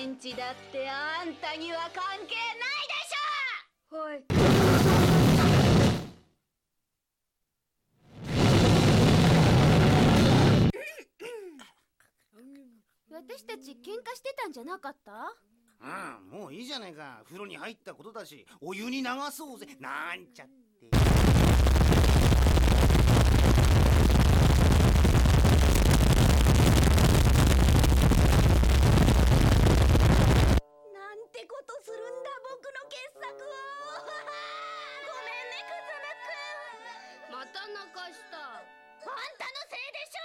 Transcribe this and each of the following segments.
ンチだってあんたには関係ないでしょ。はい。 私たち喧嘩してたんじゃなかった？ もういいじゃねえか。風呂に入ったことだし、お湯に流そうぜなんちゃって。 なんてことするんだ僕の傑作を。ごめんね風間くん。 また泣かした。 あんたのせいでしょ。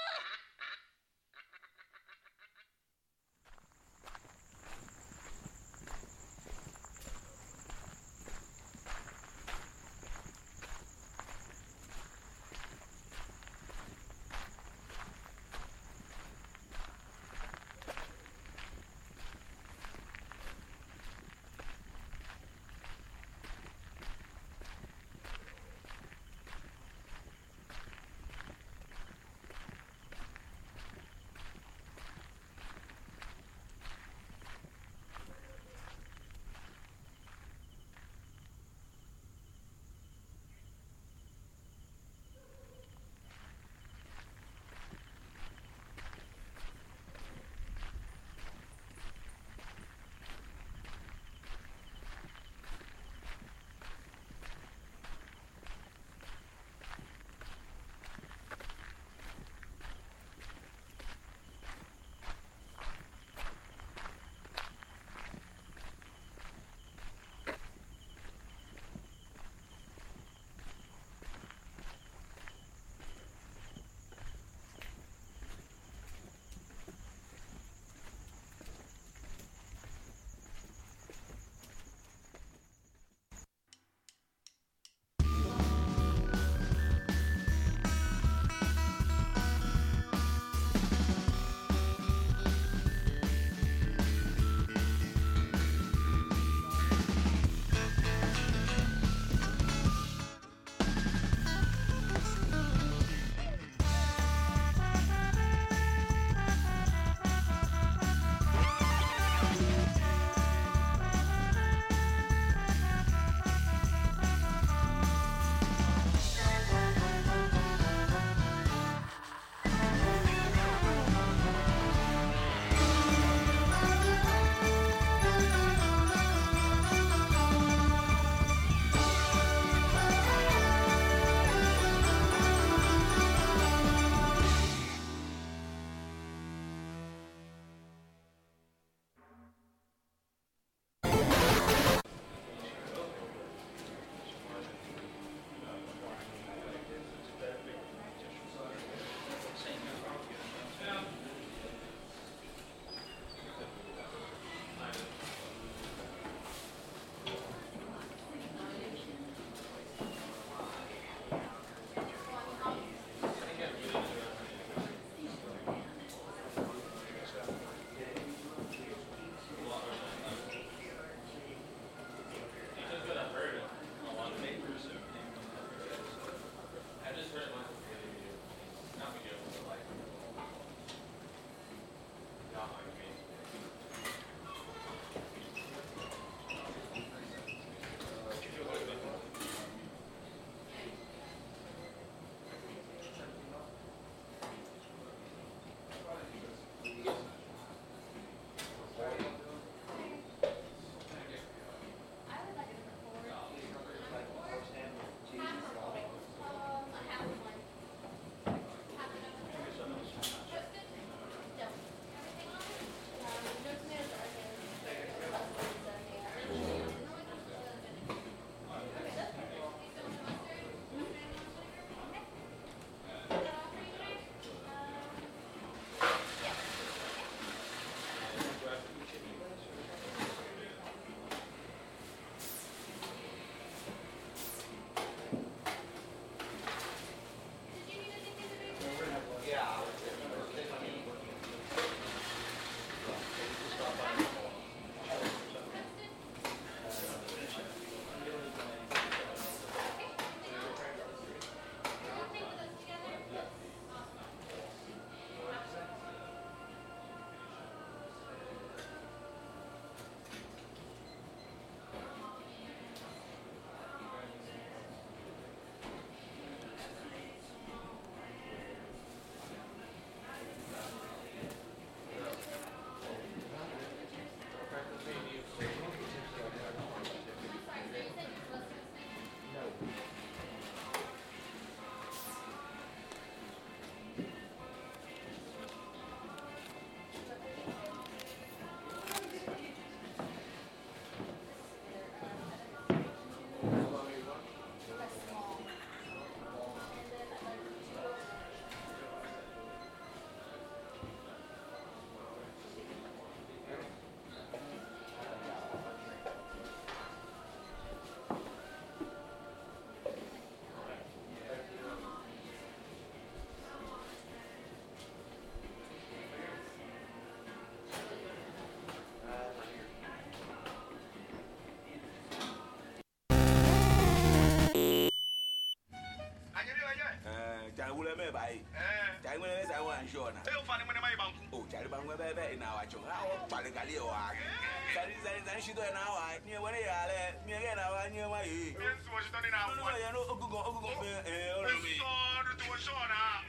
me by. I will as I want sure. Eu falei, mas não é banco. Oh, Chariban will be in our chong. How Paligalio are. That is, she don't know. I knew when I me again. I knew my. Yes, was done in our I know go. Sorry to a shona.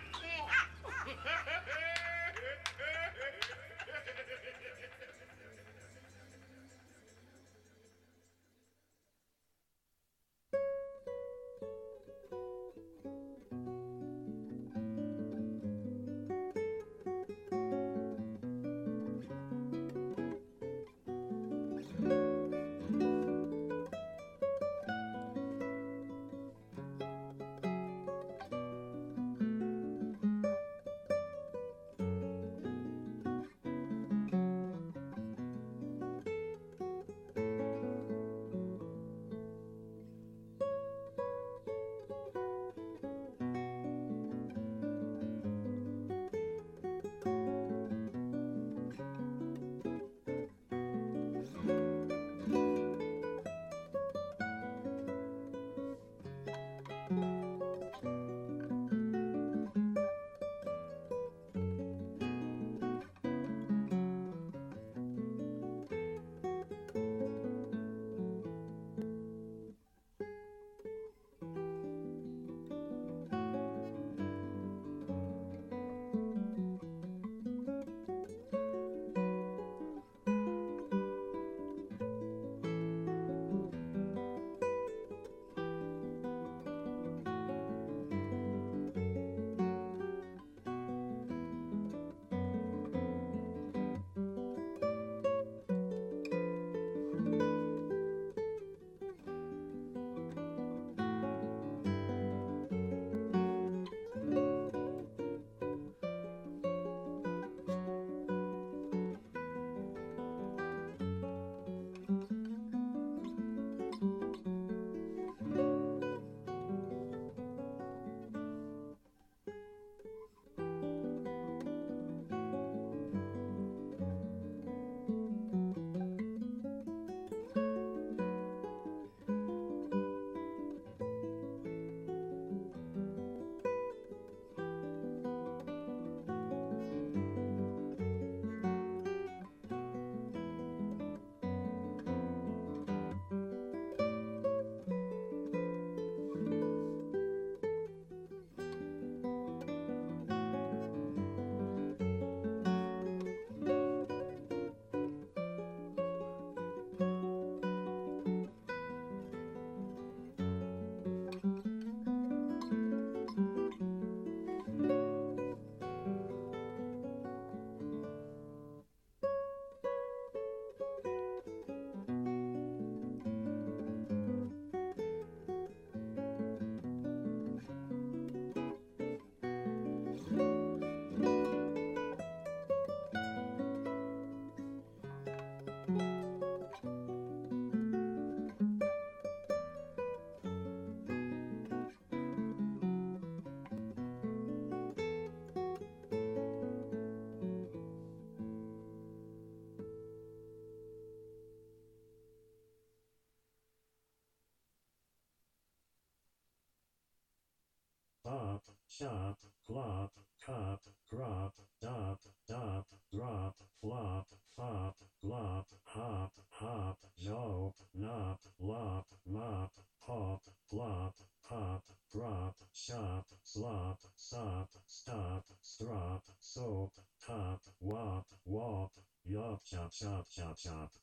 Pop, shop, clop, cop, grop, dop, dop, drop, flop, fop, glop, hop, hop, jop, nop, lop, mop, pop, flop, pop, drop, shop, slop, sop, stop, strop, soap, top, wop, wop, yop, chop, chop, chop, chop.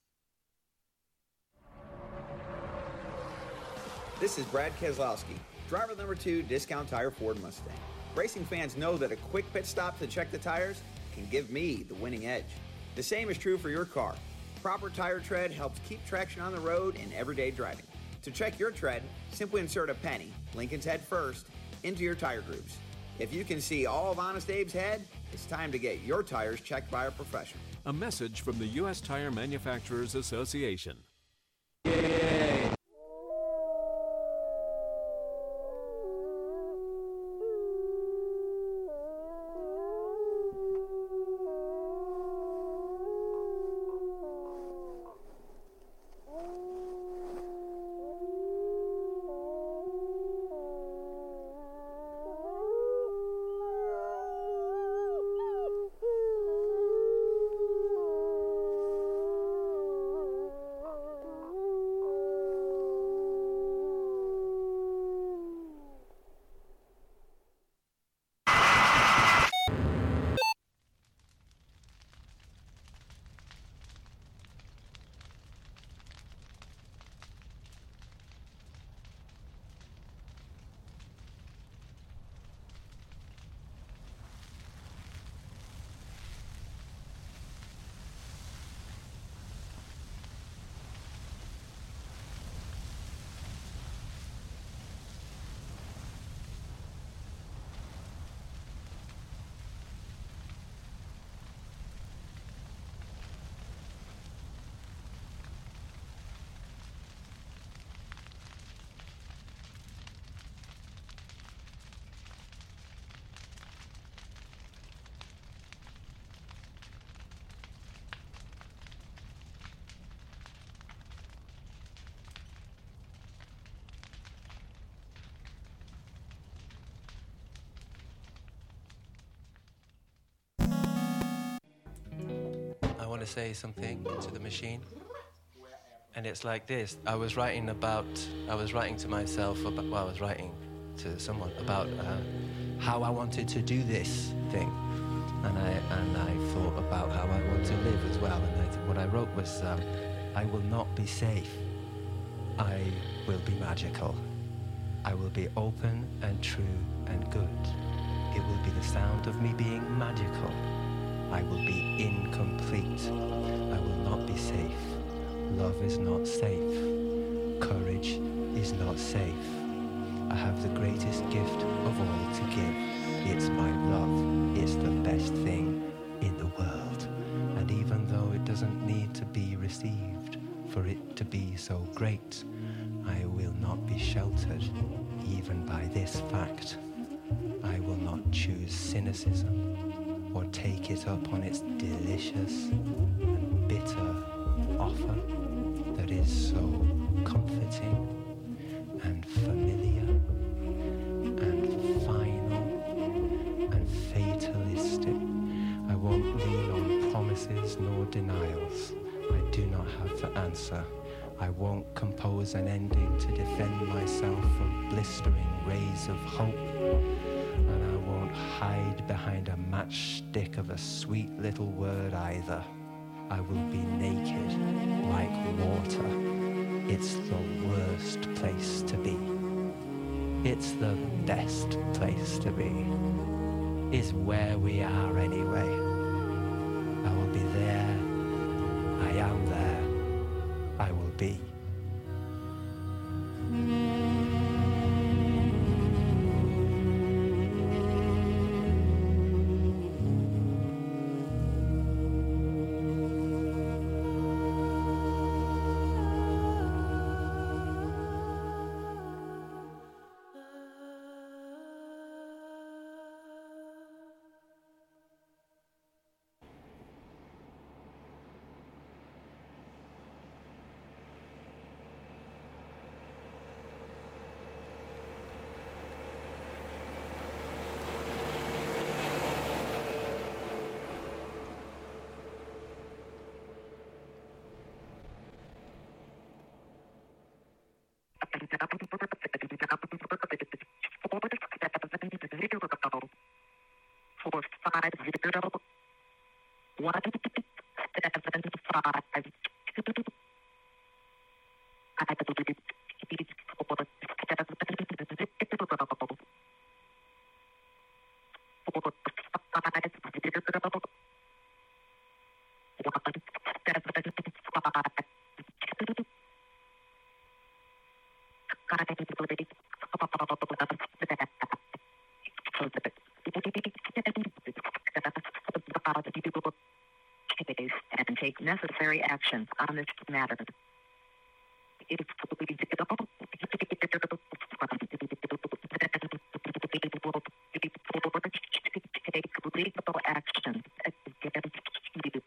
This is Brad Keselowski, driver number 2, Discount Tire Ford Mustang. Racing fans know that a quick pit stop to check the tires can give me the winning edge. The same is true for your car. Proper tire tread helps keep traction on the road in everyday driving. To check your tread, simply insert a penny, Lincoln's head first, into your tire grooves. If you can see all of Honest Abe's head, it's time to get your tires checked by a professional. A message from the U.S. Tire Manufacturers Association. want to say something to the machine. And it's like this. I was writing to myself about, well, I was writing to someone about how I wanted to do this thing. And I thought about how I want to live as well. And what I wrote was, I will not be safe. I will be magical. I will be open and true and good. It will be the sound of me being magical. I will be incomplete. I will not be safe. Love is not safe. Courage is not safe. I have the greatest gift of all to give. It's my love. It's the best thing in the world. And even though it doesn't need to be received for it to be so great, I will not be sheltered even by this fact. I will not choose cynicism or take it up on its delicious and bitter offer that is so comforting and familiar and final and fatalistic. I won't lean on promises nor denials. I do not have the answer. I won't compose an ending to defend myself from blistering rays of hope. And I won't hide behind a matchstick of a sweet little word either. I will be naked like water. It's the worst place to be. It's the best place to be. It's where we are anyway. I will be there. I am there. I will be. And take necessary action on this matter. Take legal action against you.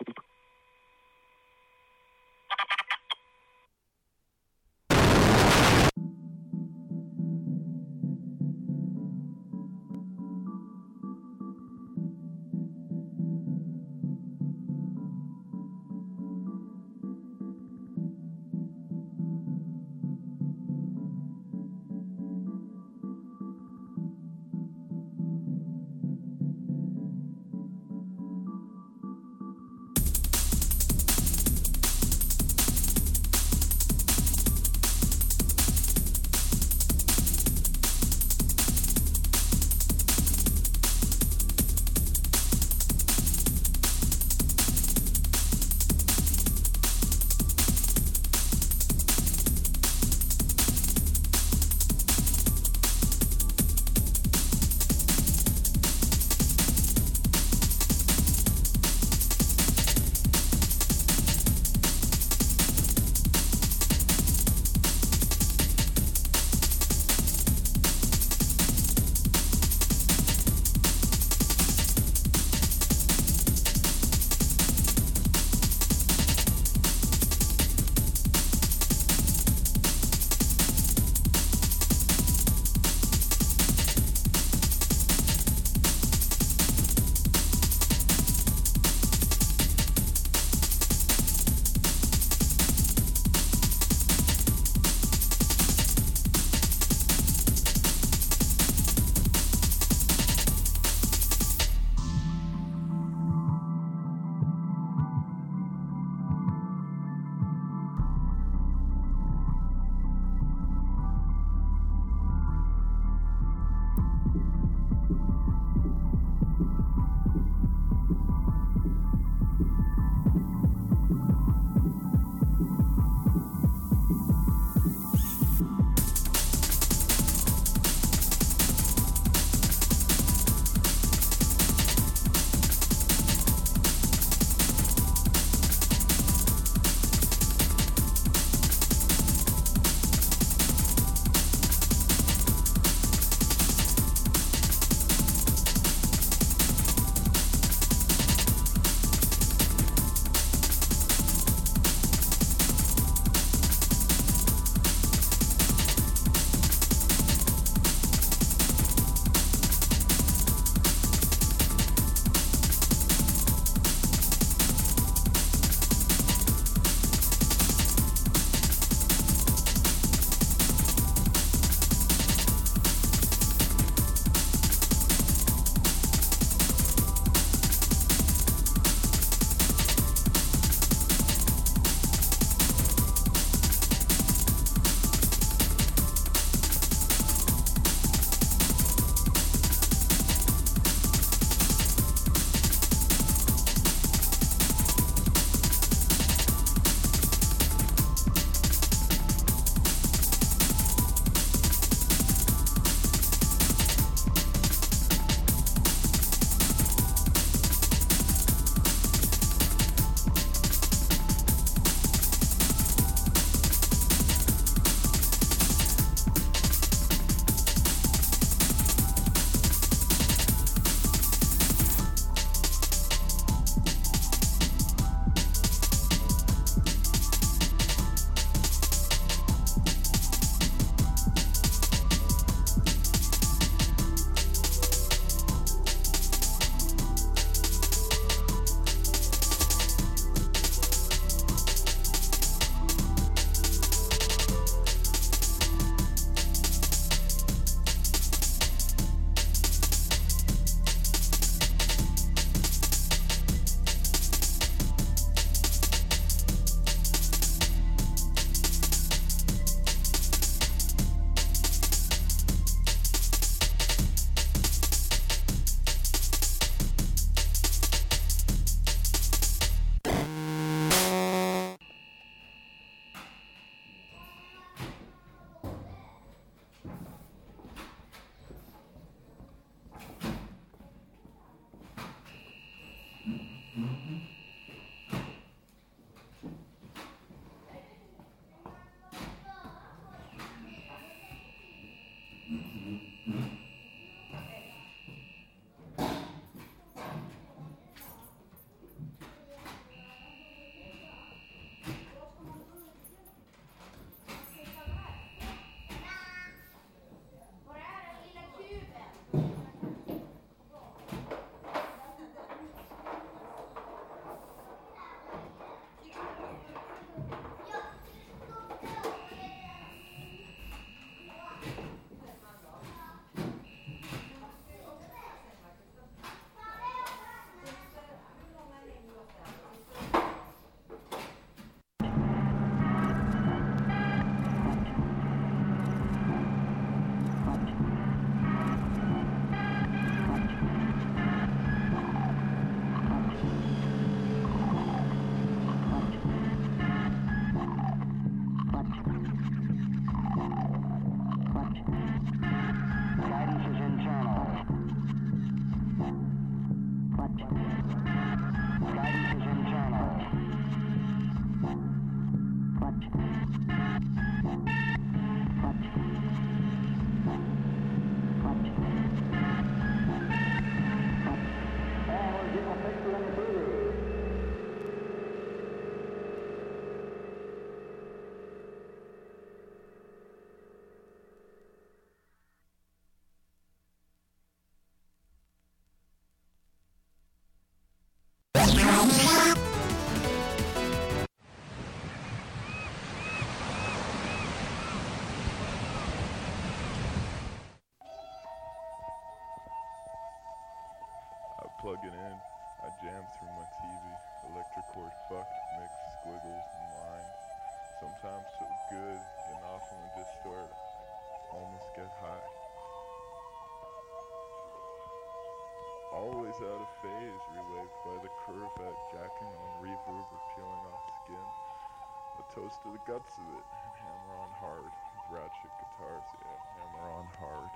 Plug it in, I jam through my TV, electric cord fucked, mix squiggles and lines. Sometimes so good, getting off on the distort, I almost get high. Always out of phase, relayed by the Corvette, jacking on reverb or peeling off skin. A toast to the guts of it, and hammer on hard, with ratchet guitars, yeah, hammer on hard.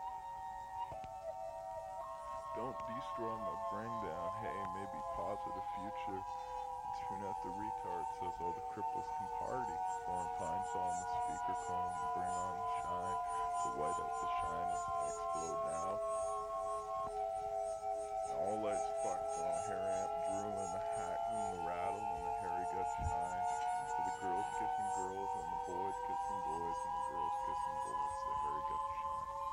Don't destroy my brain down, hey, maybe positive future. Tune out the retard, says all the cripples can party. Foreign pine saw on the speaker cone, bring on the shine. To white out the shine as I explode now. And all lights fucked on a hair amp drew and the hat and the rattle and the hairy gut shine. So the girls kissing girls and the boys kissing boys and the girls kissing boys, the hairy gut shine.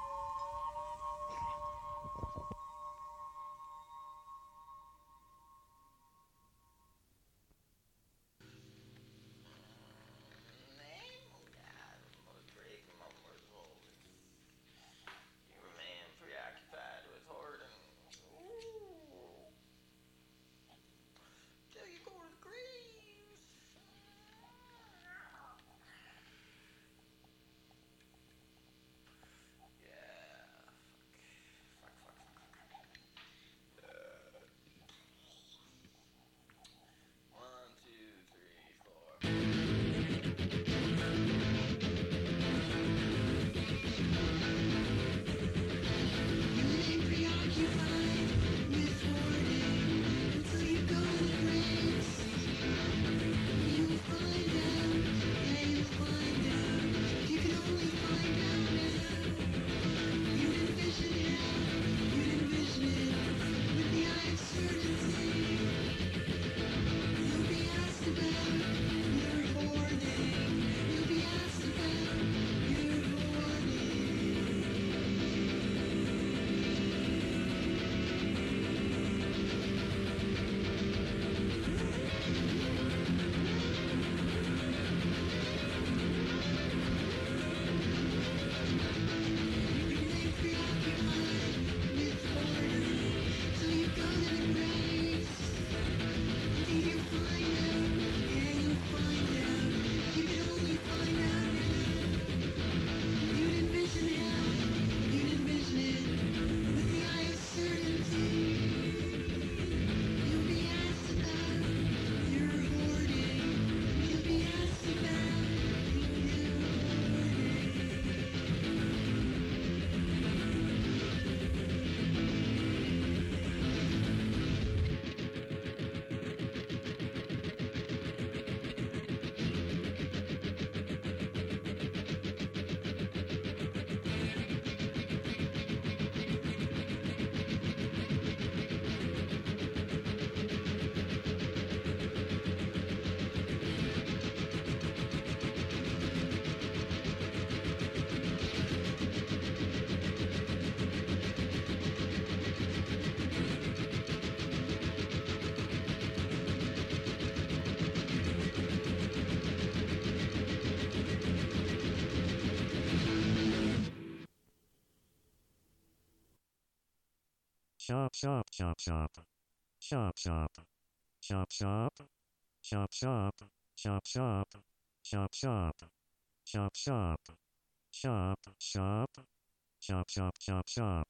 Shop, shop, shop, shop. Shop, shop. Shop, shop. Shop, shop. Shop, shop. Shop, shop. Shop, shop. Shop, shop. Shop, shop, shop, shop.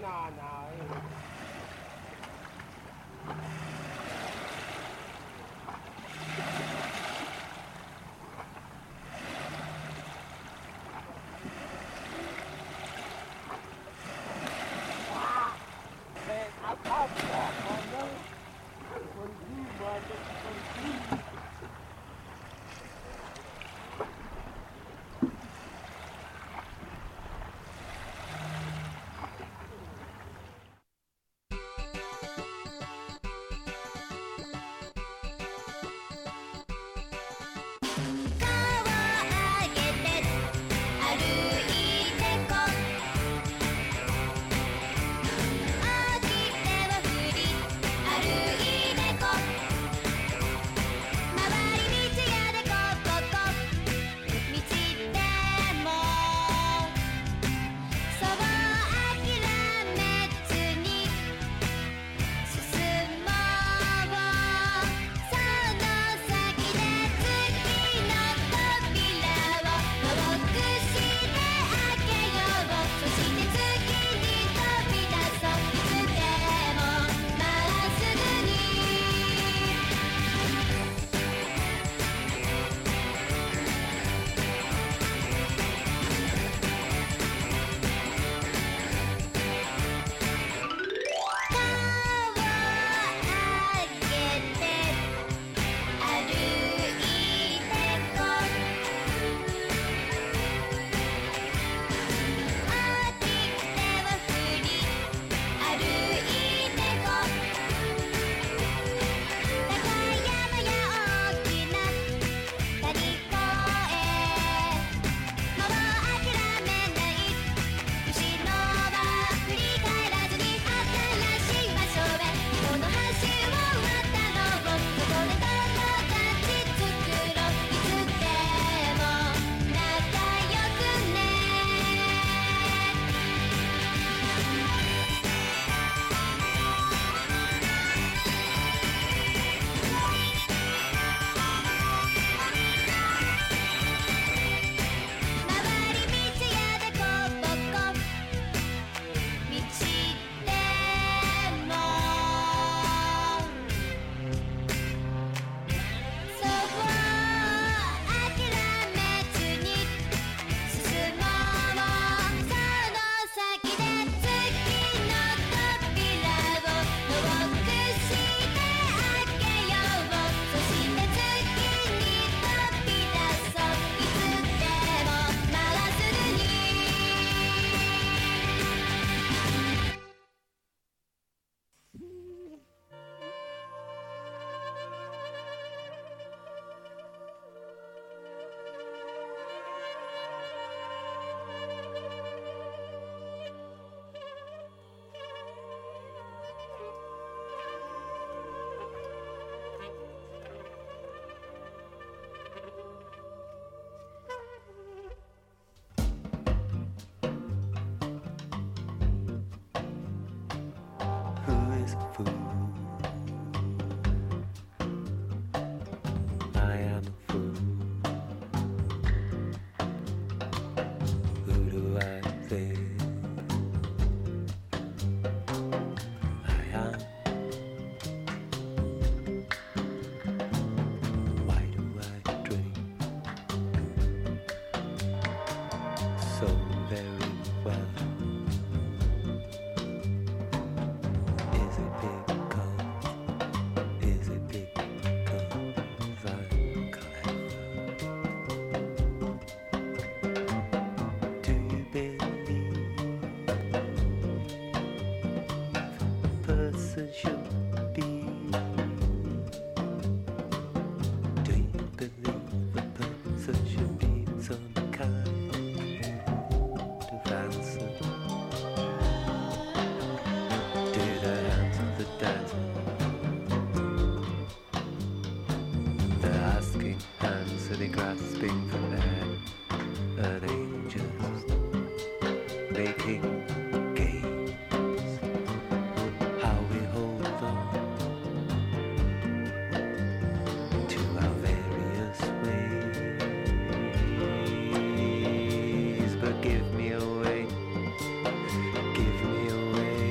Give me away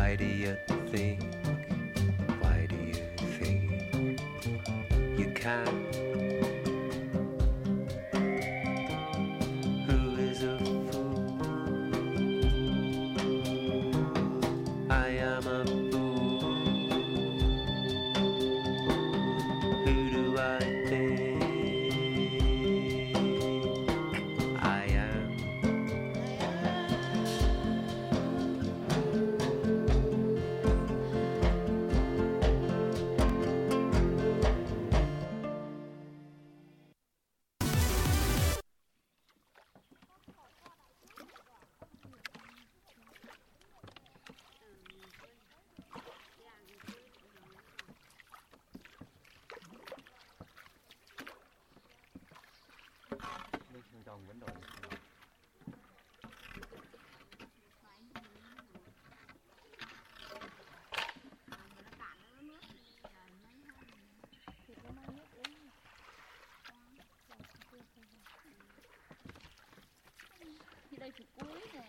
Why do you think? Why do you think you can? Who is a fool? I am a fool. Who do I think I am? Đây thì cuối nè.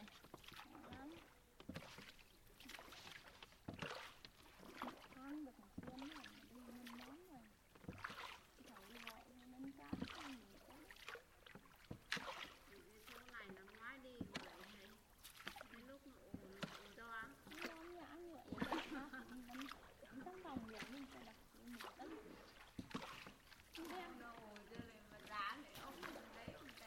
Con được một xuyên này, đi lên món rồi. Thầy đi gọi lên cá có nhiều quá. Số này năm ngoái đi vậy hay. Cái lúc nó ồn to. Nó nhã như vậy. Nó tấm đồng vậy nên phải đặt một tấm. Không đem đồ cho nên mà giá để ông lấy ông té.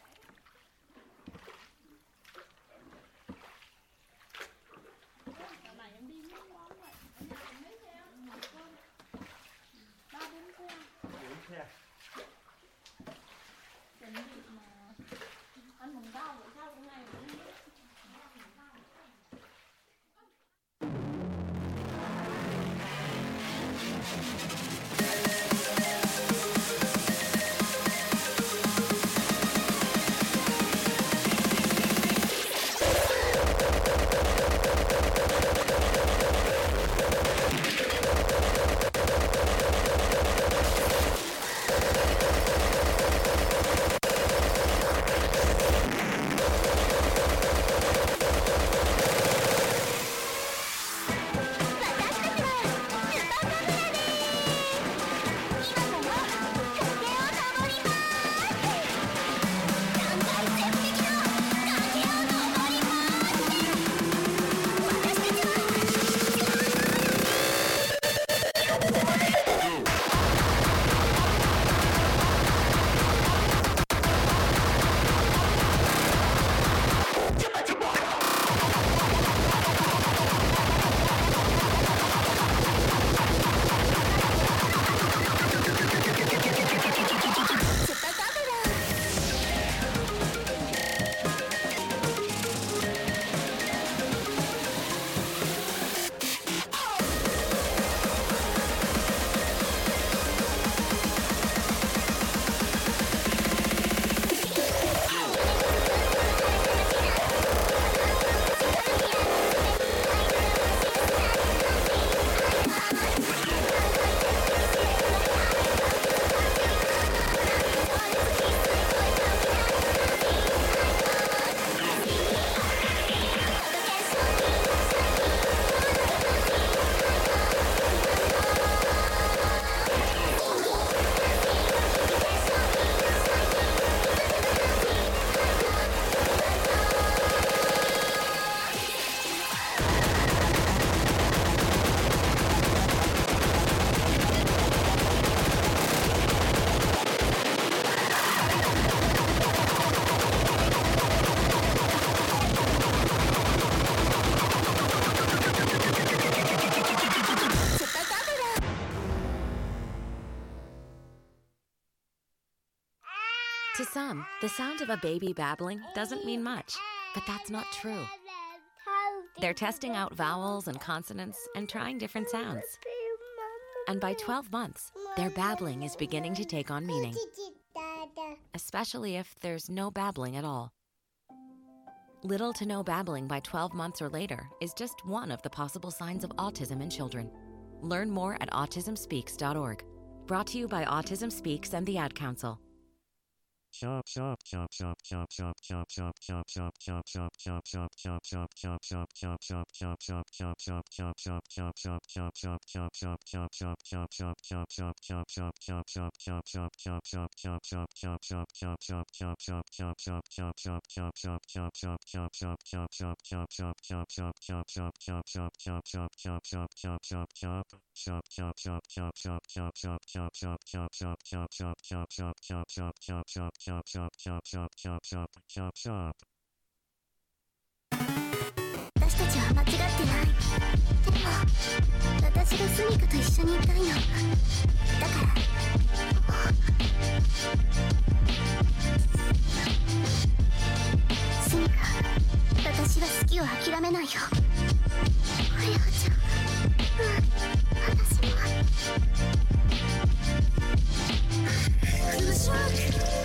Này em đi mấy món vậy? Em đi mấy xe? Một con 3-4 xe. 4 xe. Chuẩn bị mà ăn mồng rau vậy sao cái này cũng biết. To some, the sound of a baby babbling doesn't mean much, but that's not true. They're testing out vowels and consonants and trying different sounds. And by 12 months, their babbling is beginning to take on meaning, especially if there's no babbling at all. Little to no babbling by 12 months or later is just one of the possible signs of autism in children. Learn more at autismspeaks.org. Brought to you by Autism Speaks and the Ad Council. 私たちは間違ってない。でも私がスミカと一緒にいたいの。だからスミカ、私は好きを諦めないよ。クレアちゃん、私もフルショック。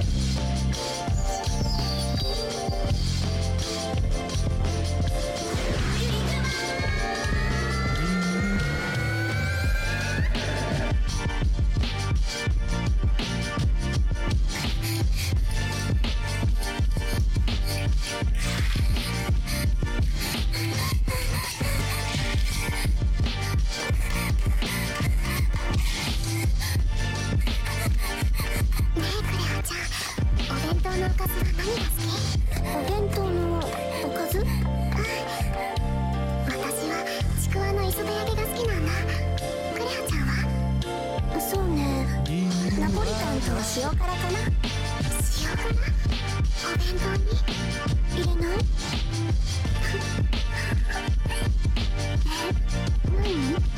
塩辛かな。塩辛お弁当に入れない？何？だ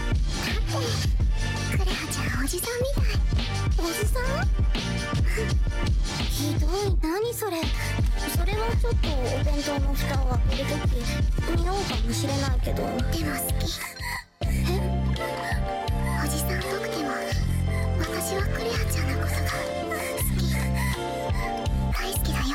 ってクレハちゃんおじさんみたい。おじさん？ひどい。何それ。それはちょっとお弁当の蓋を開けるとき匂うかもしれないけど、でも好き。おじさんっぽくても私はクレアちゃんのことが好き。大好きだよ。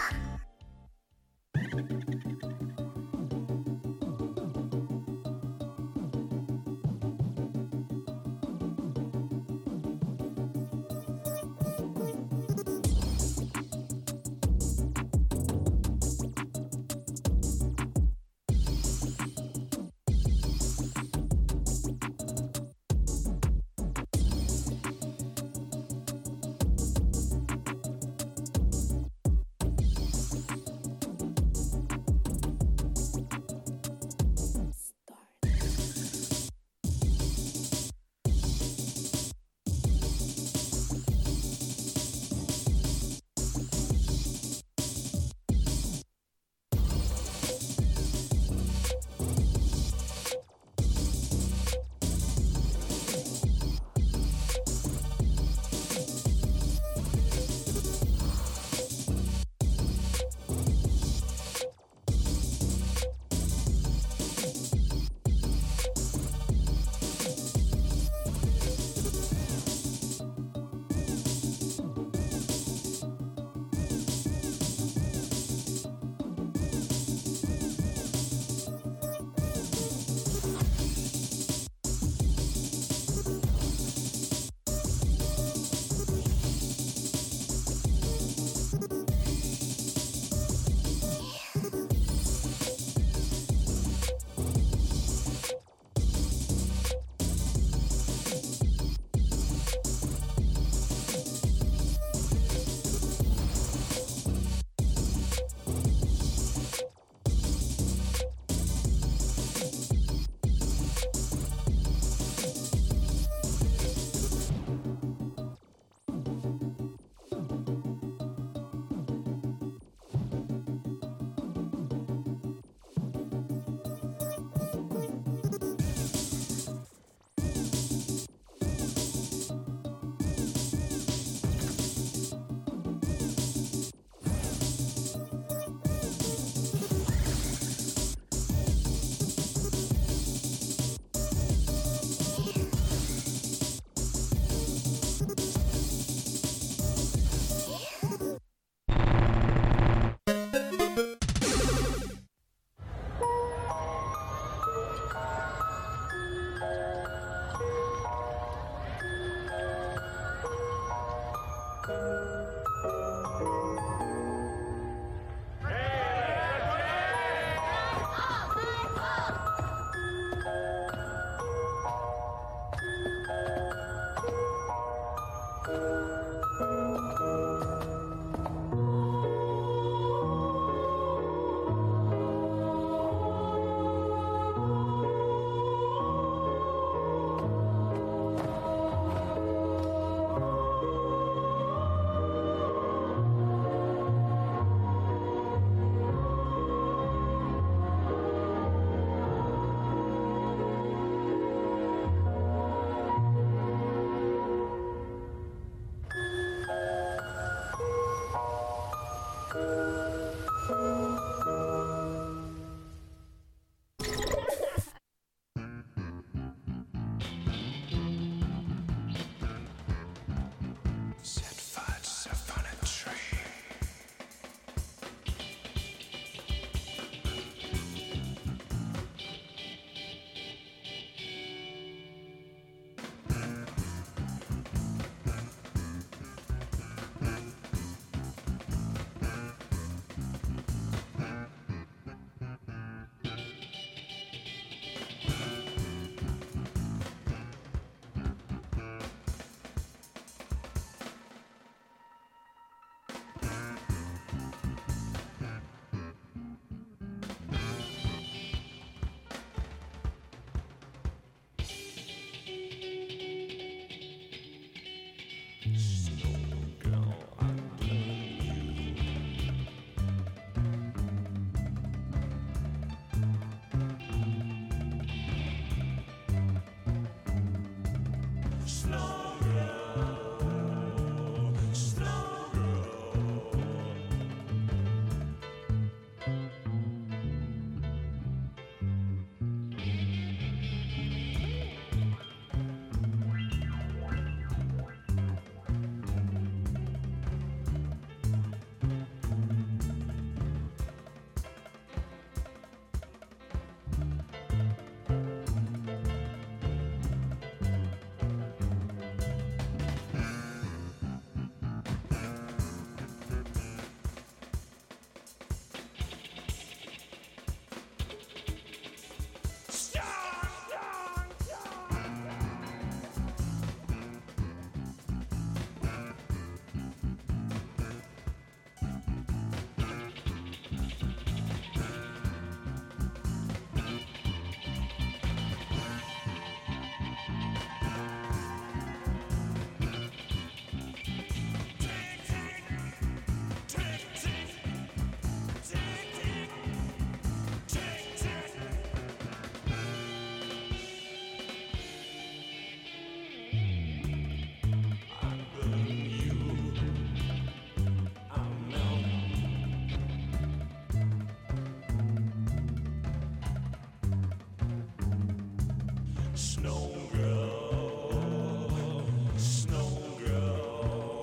Snow girl, snow girl.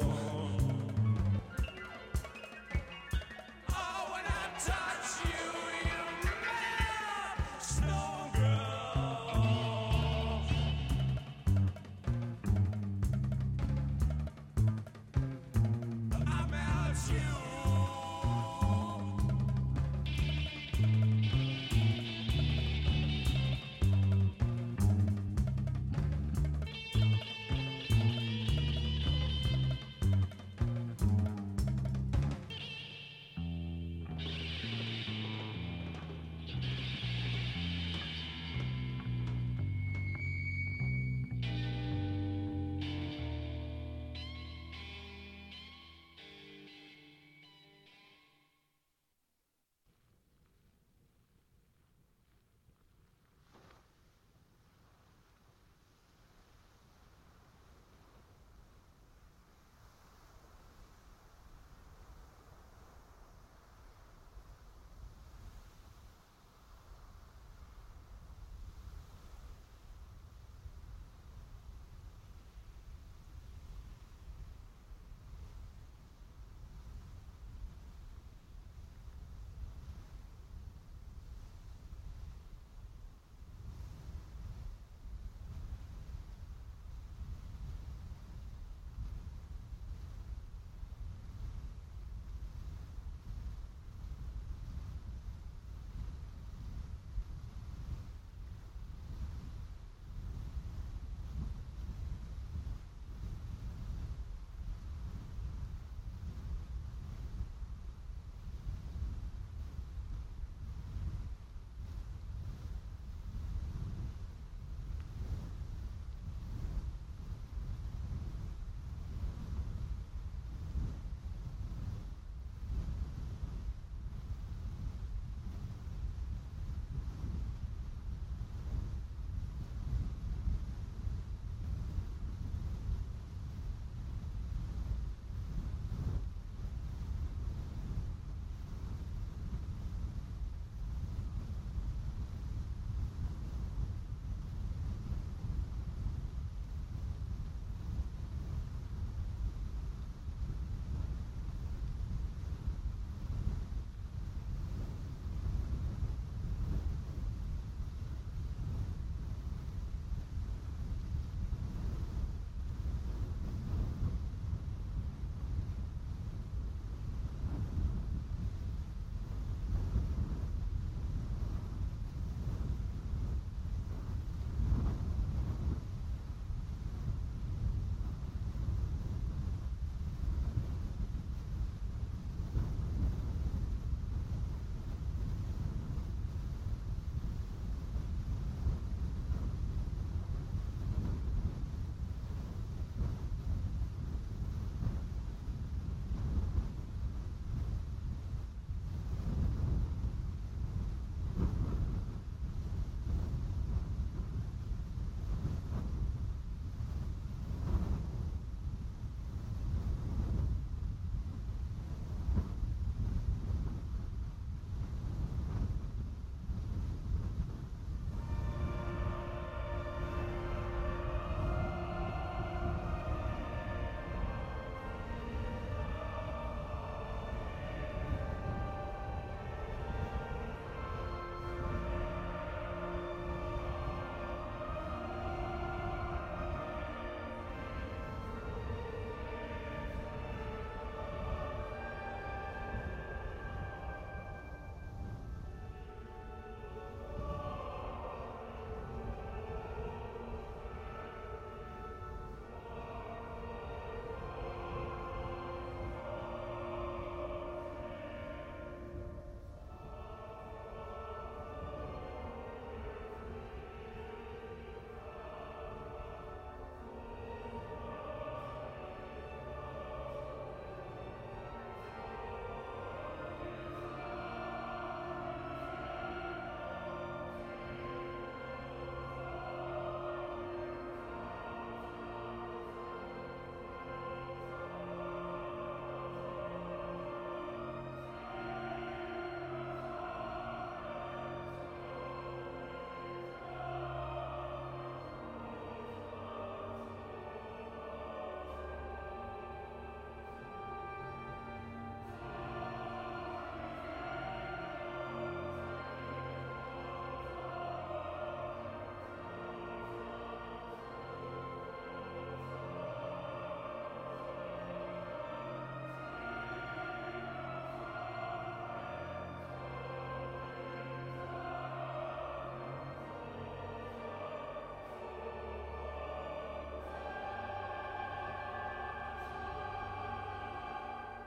Oh, when I touch you, you melt, snow girl. I melt you.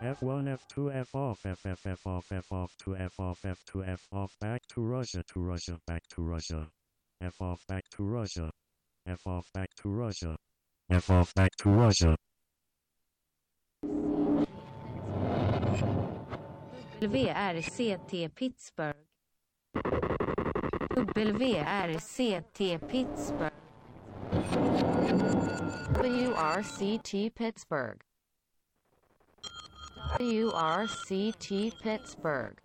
F1, F2, F off, F off, F off, to F off, F2, F off, back to Russia, back to Russia. F off, back to Russia. F off, back to Russia. F off, back to Russia. WRCT Pittsburgh. WRCT Pittsburgh. WRCT Pittsburgh. WRCT Pittsburgh.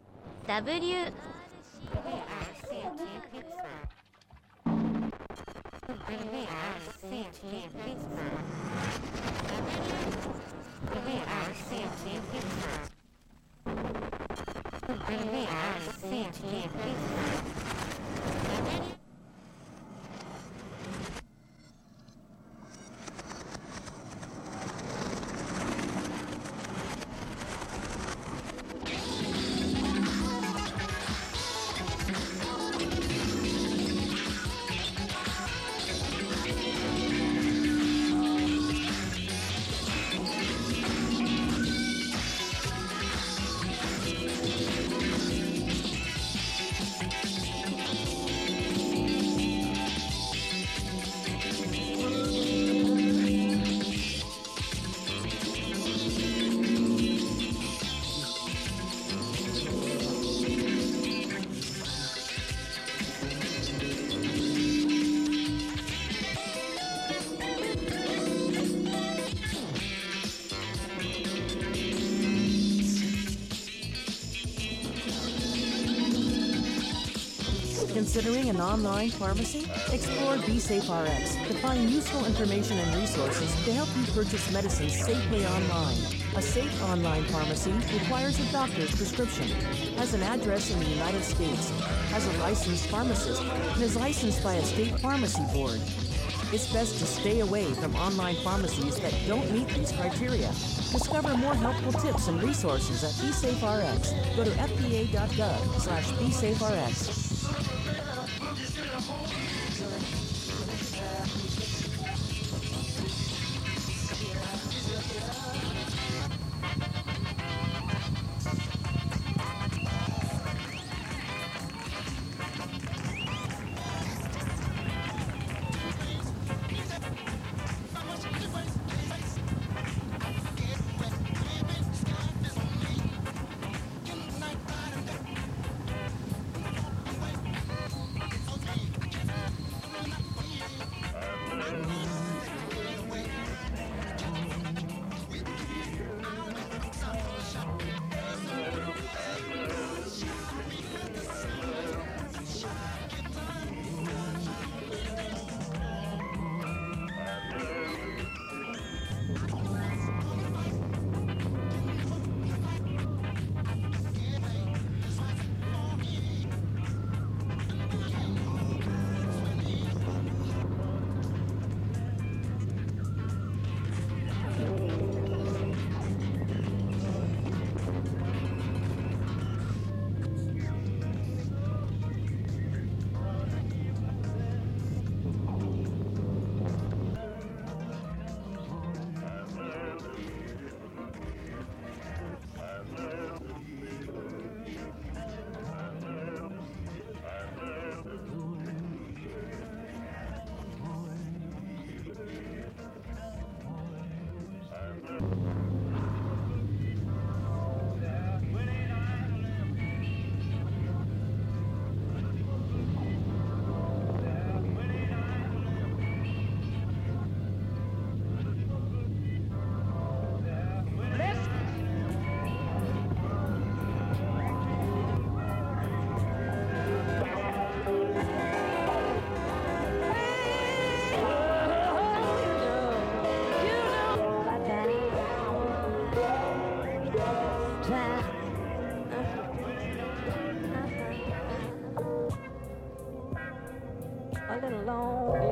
Considering an online pharmacy? Explore BeSafeRx to find useful information and resources to help you purchase medicines safely online. A safe online pharmacy requires a doctor's prescription, has an address in the United States, has a licensed pharmacist, and is licensed by a state pharmacy board. It's best to stay away from online pharmacies that don't meet these criteria. Discover more helpful tips and resources at BeSafeRx. Go to fda.gov/BeSafeRx. A little long.